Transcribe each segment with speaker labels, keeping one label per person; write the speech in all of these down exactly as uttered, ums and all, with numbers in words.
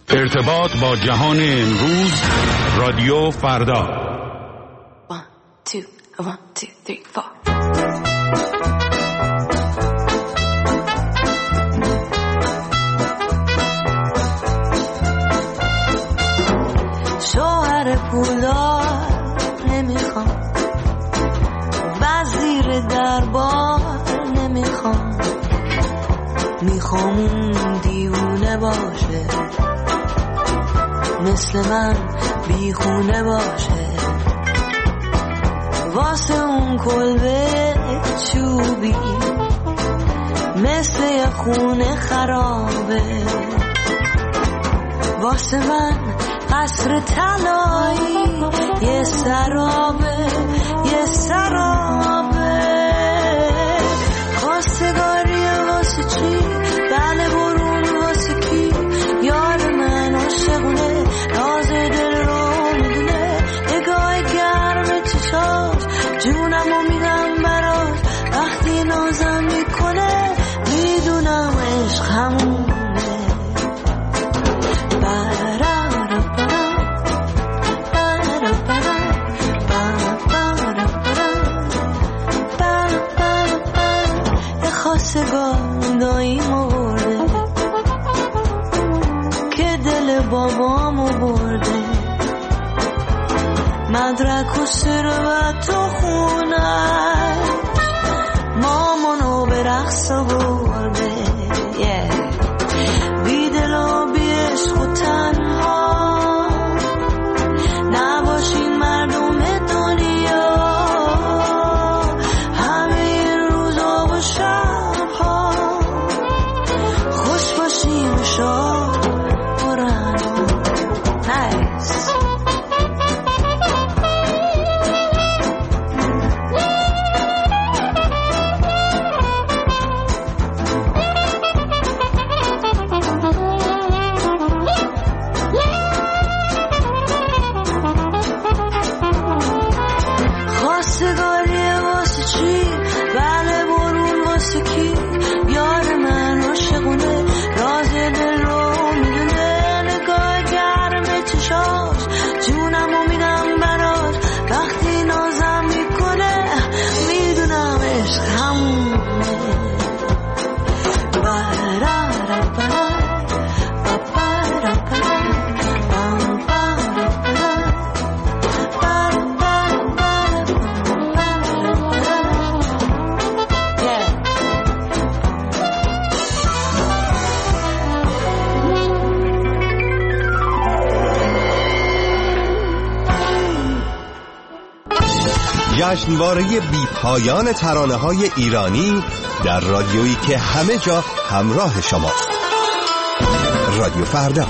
Speaker 1: ارتباط با جهان امروز، رادیو فردا.
Speaker 2: One, two, one, two, three, four.
Speaker 3: شوهر پولدار نمیخوام، وزیر دربار نمیخوام، میخوام اون دیوونه باشه، مثل من بیخونه باشه، واسه اون کلبه چوبی مثل یه خونه خرابه، واسه من قصر طلایی یه سرابه، یه سرابه. خواستگاری واسه چی؟ بله برون واسه کی؟ یار من عاشقونه، راز دل رو میدونه، نگاه گرم چشاش جونمو میدم براش، وقتی نازم میکنه میدونم عشق همونه. خواستگار داییمو برده که دل بابامو برده، مدرک و ثروت و خونه مامانو به رقص برده. yeah. بی دل و بی عشق و تنها نباشین مردم دنیا، همه روزا و شبها خوش باشین و شاد برن. نایس.
Speaker 4: جشنواره بی پایان ترانه‌های ایرانی در رادیویی که همه جا همراه شماست. رادیو فردا.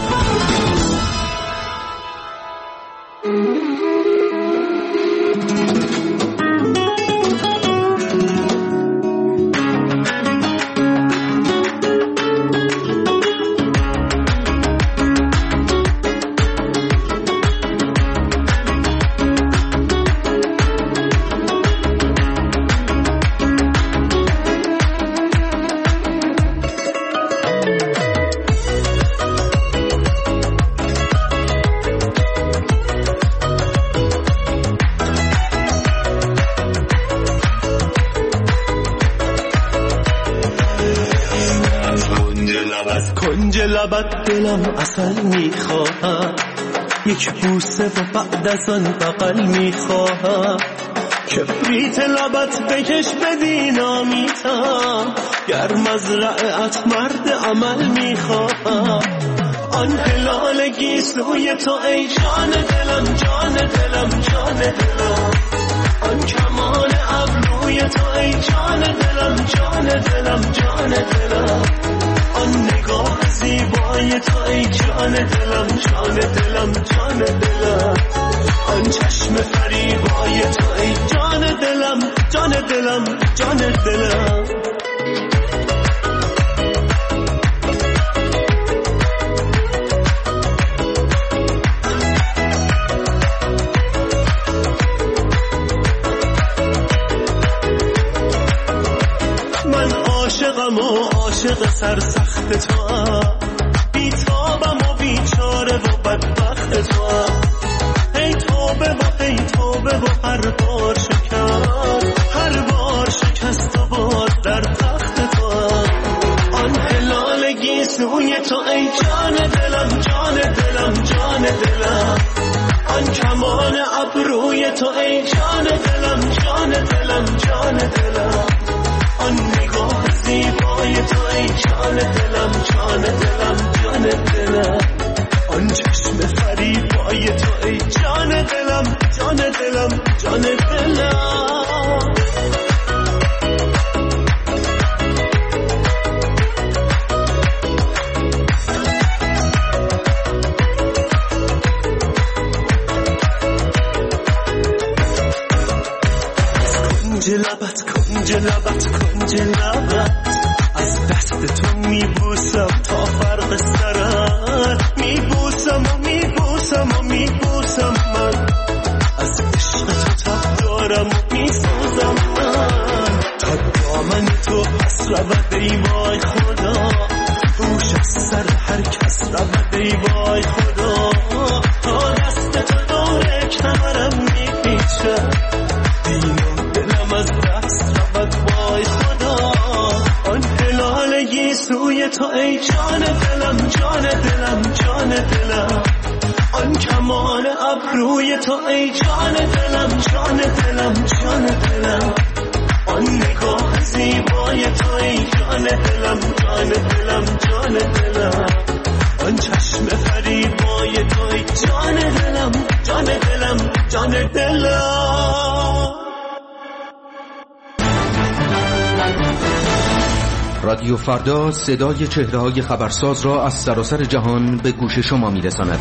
Speaker 5: دلم اصل میخواهم، یک بوسه و بعد از آن بغل میخواهم، کبریت لبت بکش بدینامیتم، گر مزرعت مرد عمل میخواهم، آن هلال گیسوی تو ای جان دلم، جان دلم، جان دلم، آن کمان ابروی تو ای جان دلم، جان دلم، جان دلم، آن نگاه زیبای تو ای جان دلم، جان دلم، جان دلم، آن چشم فریبای تو ای جان دلم، جان دلم، جان دلم. من عاشقم و عاشق سرسخت تو، بیتابم و بیچاره ابروی تو ای جان دلم جان دلم جان دلم آن کمان ابروی تو ای جان دلم جان دلم جان دلم آن نگاه زیبای تو ای جان دلم جان دلم جان دلم آن چشم فریبای تو ای جان دلم جان دلم جان دلم کنج لبت کنج لبت کنج لبت از دست تو میبوسم تا فرق سرت میبوسم و میبوسم و میبوسم من از عشق تو تب دارم و میسوزم من تا دامن تو پس رود ای وای خدا روش از سر هر کس رود ای وای خدا تا دست تو دور کمرم میپیچه دینم دلم از دست رود وای خدا آن هلال یسوع تو ای جان دلم جان دلم جان دلم آن کمان ابروی تو ای جان دلم جان دلم جان دلم آن نگاه زیبای تو ای جان دلم جان دلم جان دلم آن چشم فریبای تو ای جان دلم جان دلم جان دلم.
Speaker 6: رادیو فردا صدای چهره‌های خبرساز را از سراسر جهان به گوش شما می‌رساند.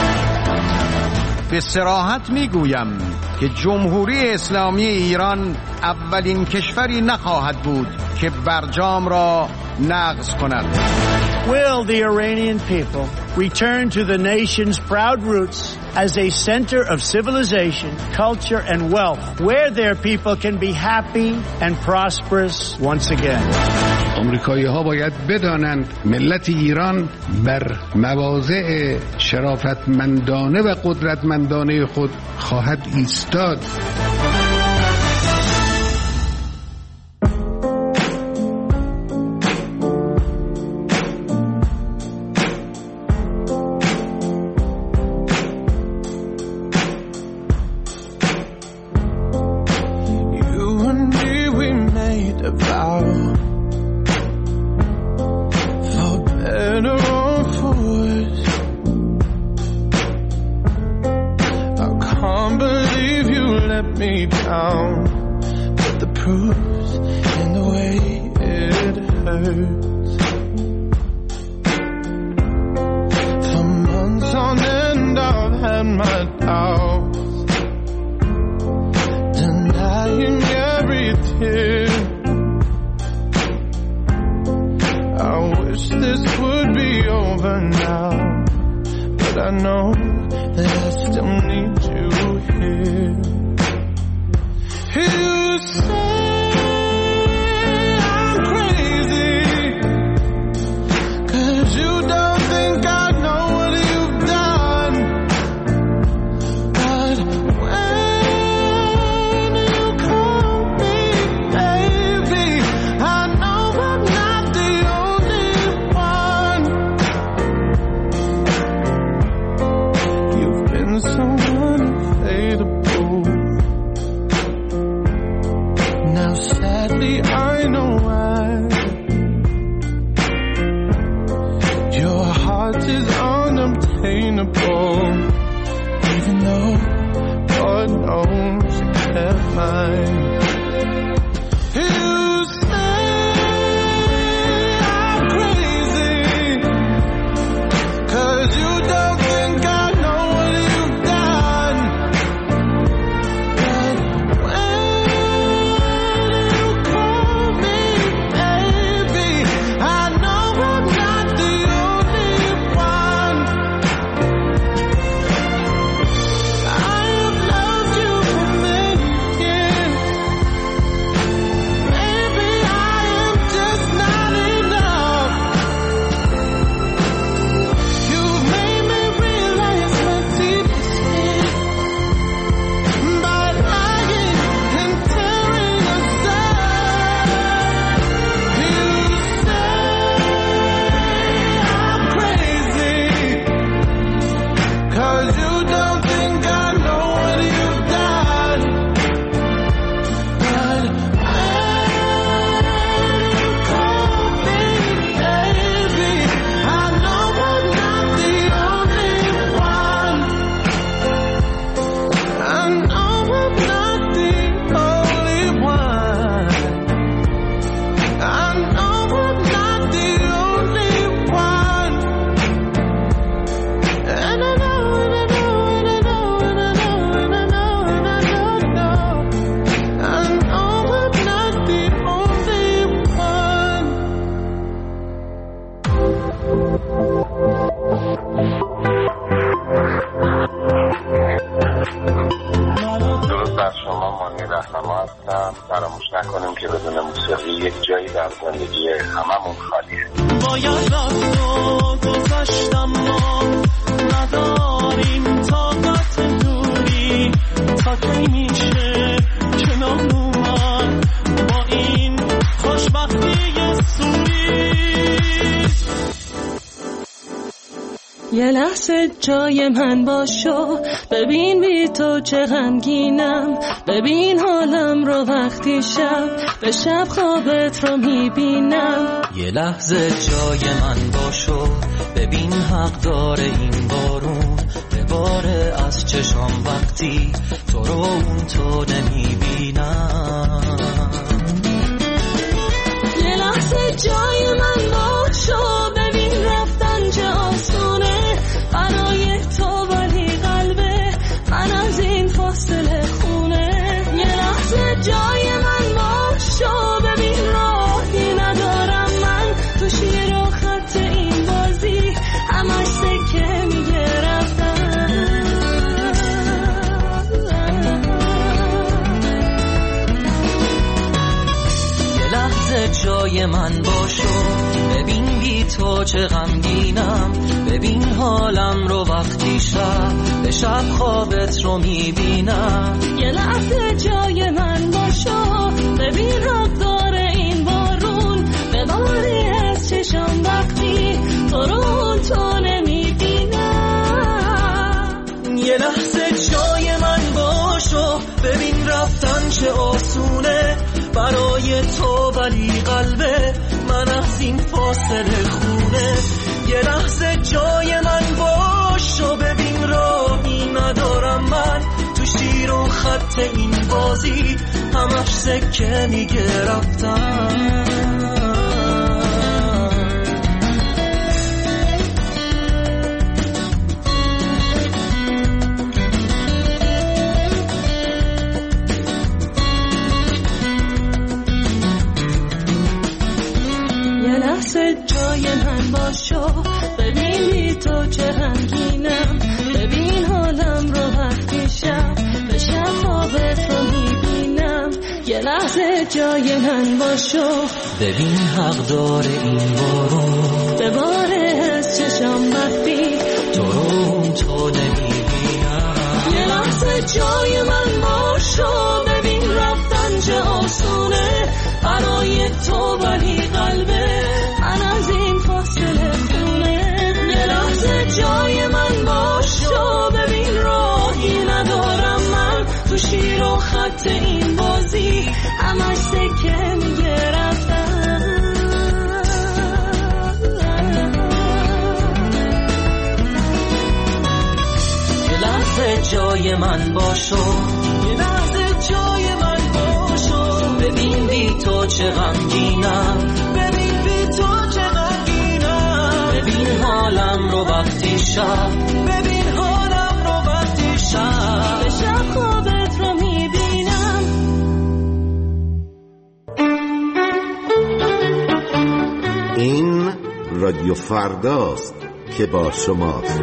Speaker 1: به صراحت میگویم که جمهوری اسلامی ایران اولین کشوری نخواهد بود که برجام را نقض کند.
Speaker 7: Will the Iranian people return to the nation's proud roots as a center of civilization, culture and wealth, where their people can be happy and prosperous once again?
Speaker 8: آمریکایی ها باید بدانند ملت ایران بر مواضع شرافتمندانه و قدرتمندانه خود خواهد ایستاد.
Speaker 9: زندگی هممون خالیه.
Speaker 5: باید رفت و گذشتم ما نداریم طاقت دوری تا کی میشه کنار اومد با این خوشبختی سوری.
Speaker 3: یه لحظه جای من باشو ببین بی تو چه غمگینم، ببین حالم رو وقتی شب به شب خوابت رو میبینم.
Speaker 10: یه لحظه جای من باشو ببین حق داره این بارون بباره از چشام وقتی تو رو اون تو نمیبینم.
Speaker 3: یه لحظه جای من باشو ببین رفتن چه آسونه برای تو ولی قلبه من از این فاصله خونه. یه لحظه جای من باشو ببین راهی ندارم من تو شیر و خط این بازی همش سکه میگه رفتن.
Speaker 10: یه لحظه جای من باشو ببین بی تو چه غمگینم، ببین حالم رو وقتی شب به شب خوابت رو میبینم.
Speaker 3: یه لحظه جای من باشو ببین حق داره این بارون بباری از چشم وقتی تو رو تو نمیبینم.
Speaker 5: یه لحظه جای من باشو ببین رفتن چه آسونه برای تو ولی قلبه من از این فاصله خونه. یه لحظه جای من باشو ببین راهی ندارم من تو شیر و خط این بازی همش سکه میگه رفتن.
Speaker 3: جای من باشو ببین بی تو چه غمگینم، ببین حالم رو وقتی شب به شب خوابت رو میبینم. یه لحظه جای من باشو
Speaker 10: ببین حق داره این بارون
Speaker 3: بباره از چشم وقتی
Speaker 10: تو رو تو نمیبینم.
Speaker 3: یه لحظه جای من باشو ببین رفتن چه آسونه برای تو ولی قلبه من از این فاصله خونه. یه لحظه جای من باشو ببین راهی ندارم من تو شیر و خط این بازی همش سکه میگه رفتن.
Speaker 10: یه لحظه جای من باشو
Speaker 5: یه لحظه جای من باشو
Speaker 10: ببین بی تو چه غمگینم،
Speaker 5: ببین بی تو چه غمگینم.
Speaker 10: ببین حالم رو وقتی شب
Speaker 5: ببین حالم رو وقتی شب
Speaker 3: به شب خوابت رو میبینم.
Speaker 11: این رادیو فرداست که با شماست.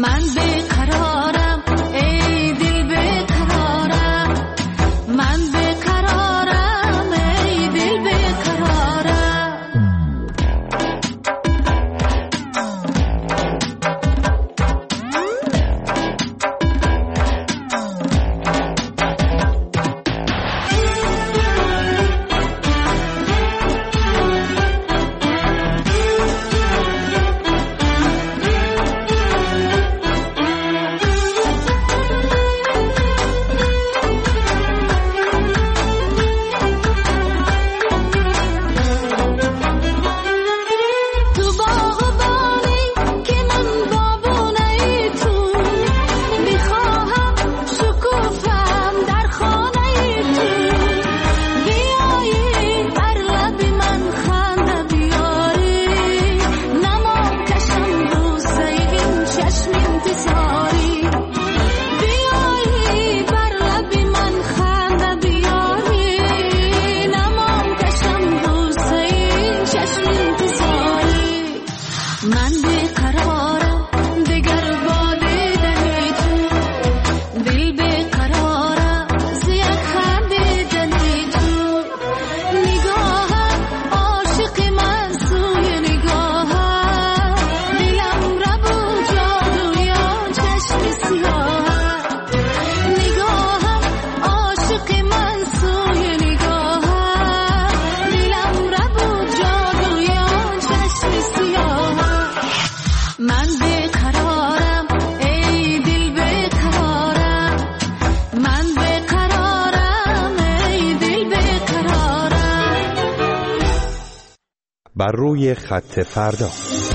Speaker 3: من بیقرارم ای دل بیقرارم من بیقرارم ای دل بیقرارم
Speaker 4: بر روی خط فردا.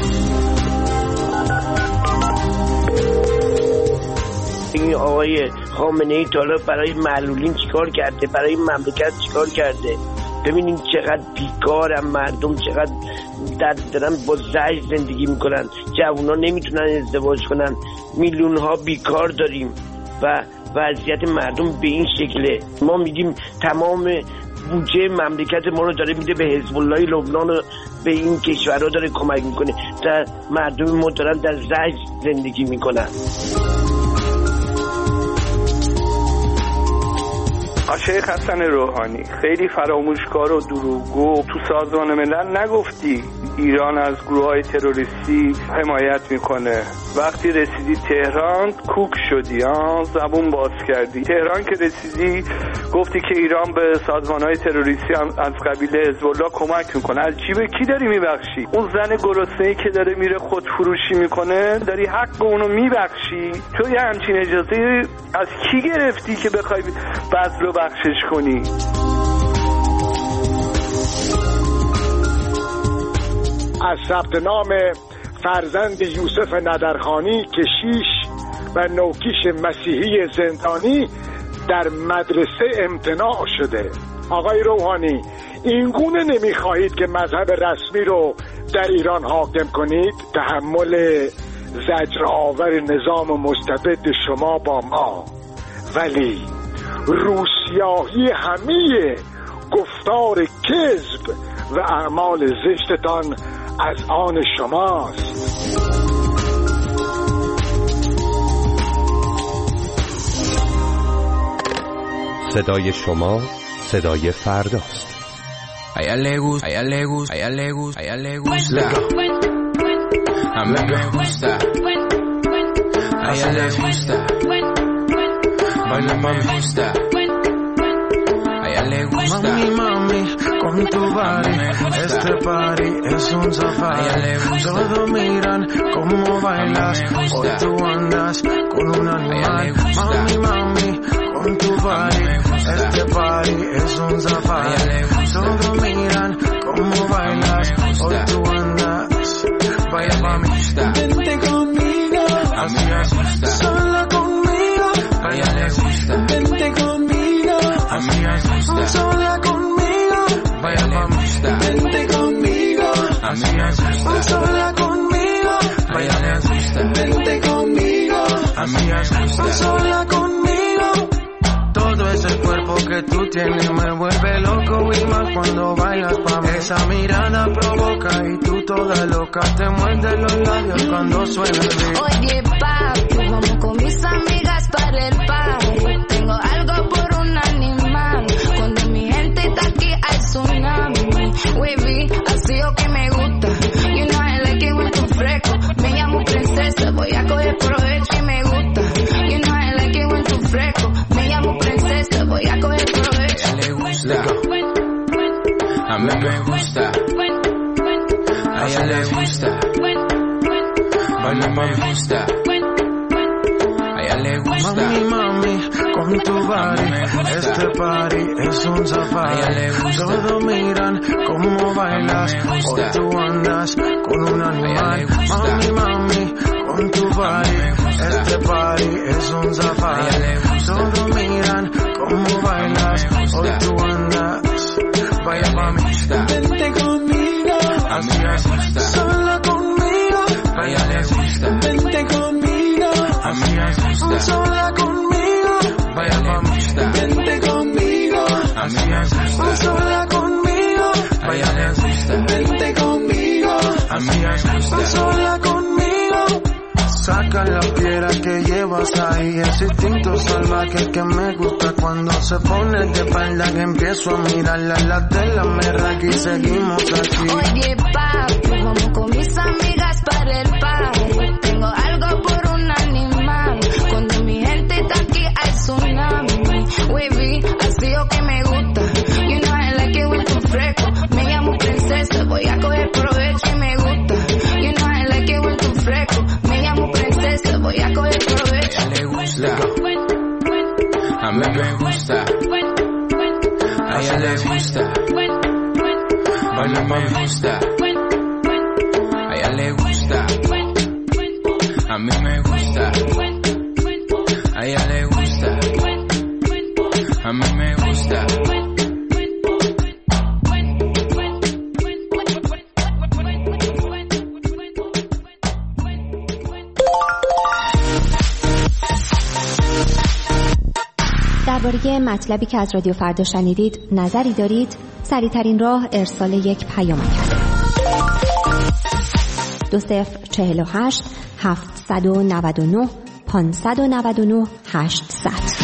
Speaker 12: این آقای خامنه‌ای تا برای معلولین چیکار کرده، برای مملکت چیکار کرده؟ ببینین چقدر بیکارن مردم، چقدر در دارن با زجر زندگی میکنن، جوونا نمیتونن ازدواج کنن، میلیون ها بیکار داریم و وضعیت مردم به این شکله. ما میگیم تمام بودجه مملکت ما رو داره میده به حزب الله لبنان و به این کشورها داره کمک میکنه، در مردم ما دارن در زجر زندگی میکنن.
Speaker 13: شیخ حسن روحانی، خیلی فراموشکار و دروغگو، تو سازمان ملل نگفتی ایران از گروه‌های تروریستی حمایت میکنه؟ وقتی رسیدی تهران کوک شدی، ها زبون باز کردی. تهران که رسیدی گفتی که ایران به سازمان‌های تروریستی از قبیل حزب الله کمک میکنه. از جیب کی داری میبخشی؟ اون زن گرسنه‌ای که داره میره خودفروشی میکنه داری حق اونو میبخشی؟ تو یه همچین اجازه از کی گرفتی که بخوای بذل و بخشش کنی؟
Speaker 14: از ثبت نام فرزند یوسف ندرخانی که شیش و نوکیش مسیحی زندانی در مدرسه امتناع شده. آقای روحانی، اینگونه نمیخواهید که مذهب رسمی رو در ایران حاکم کنید؟ تحمل زجر آور نظام مستبد شما با ما، ولی روسیاهی همه گفتار کذب و اعمال زشتتان از آن شماست.
Speaker 4: صدای شما صدای فرداست.
Speaker 15: A ella le gusta, a ella le gusta, a ella le gusta, a ella le gusta. A mí me gusta. A ella le gusta. Baila pa' me gusta. A ella le gusta. Mami, mami, con tu body, este party es un safari. Todos miran cómo bailas, hoy tú andas con un animal. Mami, mami, con tu body, este party es un safari. Todos miran cómo bailas, hoy tú andas. Vaya pa' mí, vente conmigo, a mí me gusta. Sola conmigo, a ella le gusta. Vente conmigo, a mí me gusta. Sola conmigo, vaya pa' mí, vente conmigo, a mí me gusta. Sola conmigo, vaya le gusta. Vente conmigo, a mí me gusta. Sola conmigo. Todo ese cuerpo que tú tienes me vuelve loco y más cuando bailas pa' mí. Esa mirada provoca y tú toda loca te muerde los labios cuando suena el beat.
Speaker 3: Oye, papi,
Speaker 15: a mí me gusta. A ella le gusta.
Speaker 16: Mami, mami, con tu body, este party es un safari. Todos miran cómo bailas, hoy tú andas con un animal. Mami, mami, con tu body, este party es un safari. Todos miran cómo bailas, hoy tú andas. Vaya mami, vente conmigo, así es, sola conmigo.
Speaker 15: Vaya le gusta.
Speaker 16: Vente conmigo, así es, sola conmigo. Vaya mami, vente conmigo, así es, sola conmigo. Vaya le gusta. Vente conmigo, así es, sola conmigo. Saca la piedra que llevas ahí, ese instinto salvaje que me gusta cuando se pone de espalda, que empiezo a mirarla en la tela, me raca y seguimos aquí.
Speaker 17: Oye papi, vamos con mis amigas para el party, tengo algo por un animal, cuando mi gente está aquí hay tsunami, wavy, así o que me gusta, you know I like it when tú fresco, me llamo princesa, voy a coger provecho y me gusta, you know I like it when tú fresco, me llamo princesa, voy a coger provecho.
Speaker 15: A ella le gusta. A mí me gusta. A ella le gusta. A mí me gusta. A ella le gusta. A mí me gusta. A ella le gusta. A mí me gusta.
Speaker 18: درباره مطلبی که از رادیو فردا شنیدید نظری دارید؟ سریع‌ترین راه ارسال یک پیامک است. دو صفر چهل و هشت هفتصد و نود و نه پانصد و نود و نه هشتصد.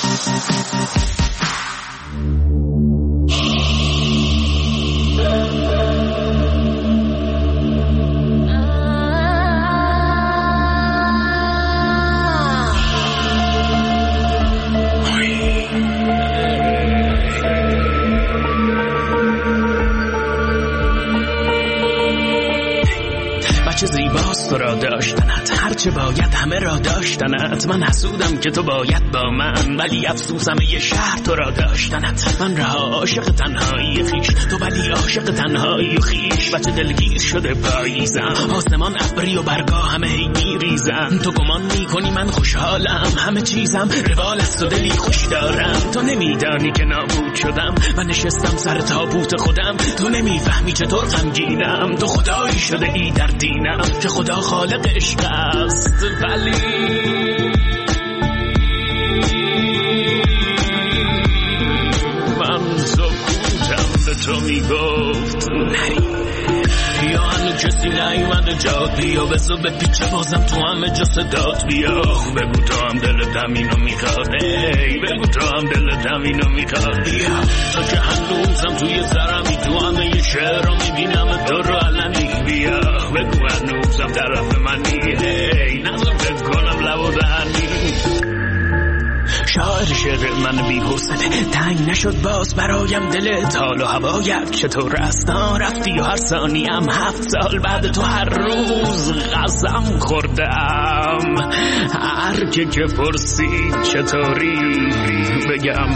Speaker 19: چه زیباست تو را داشتنت، هرچه باید همه را داشتنت. من حسودم که تو باید با من، ولی افسوسم یه شهر تو را داشتنت. من رها عاشق تنهایی خیش، تو ولی عاشق تنهایی و خیش. بچه دلگیر شده پاییزم، آسمان ابری و برگا همه هی میریزم. تو گمان میکنی من خوشحالم، همه چیزم روال است و دلی خوش دارم. تو نمیدانی که نابود شدم و نشستم سر تابوت خودم. تو نمیفهمی چطور غمگینم، تو خدایی شده ای در دینم که خدا خالق عشق است. ولی من سکوتم به تو میگفت نری، یا هنو کسی نیومده جاد بیا، بزا به پیچه بازم تو همه جا صدات بیا. بگو تو هم دلت همینو میخواد، ای بگو تو هم دلت همینو میخواد بیا. تا که هنوزم توی سرمی، تو همه یه شعر رو میبینم تو رو علنی بیا. بگو هنوزم طرف منی، ای نظر فکر کنم لب و دهنی. شاعر شعر من بی حوصله، تنگ نشد باز برایم دلت. حال و هوایت چطور است؟ رفتی و هر ثانیم هفت سال بعد تو هر روز قسم خوردم. هر که که پرسید چطوری بگم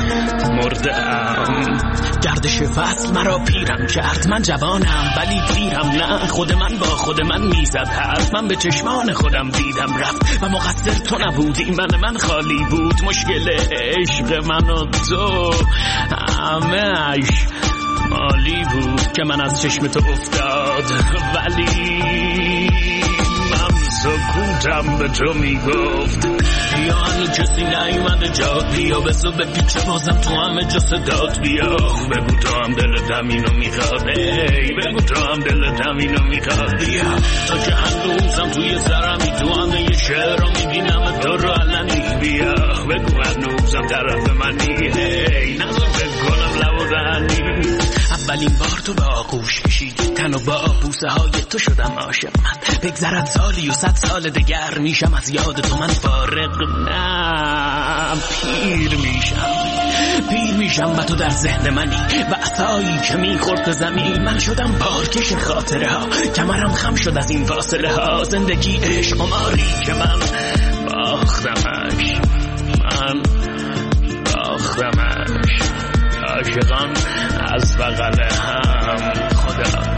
Speaker 19: مردم. گردش فصل مرا پیرم کرد، من جوانم ولی پیرم نه. خود من با خود من میزد حرف، من به چشمان خودم دیدم رفت و مقصر تو نبودی، من من خالی بود. مشکل عشق من و تو همه‌اش مالی بود که من از چشم تو افتاد. ولی من سکوتم به تو میگفت، یا هنو کسی نیومده جاد بیا. بزا به پیچه بازم تو همه جا صدات بیا. بگو تو هم دلت همینو میخواد، ای بگو تو هم دلت همینو میخواد بیا. تا که هنوزم توی سرمی، تو همه یه شعر رو میبینم تو رو علنی بیا. بگو هنوزم طرف منی، ای نظر فکر کنم لب و دهنی. اولین بار تو با آغوش کشیدی تن و با بوس قصه های تو شدم عاشق من. بگذرد سالی و صد سال دگر میشم از یاد تو من فارغ. نه پیر میشم پیر میشم و تو در ذهن منی و عصایی که میخورد زمین. من شدم بارکش خاطره ها، کمرم خم شد از این فاصله ها. زندگی عشق قماری که من باختمش، من باختمش. عاشقان از بغل هم خدا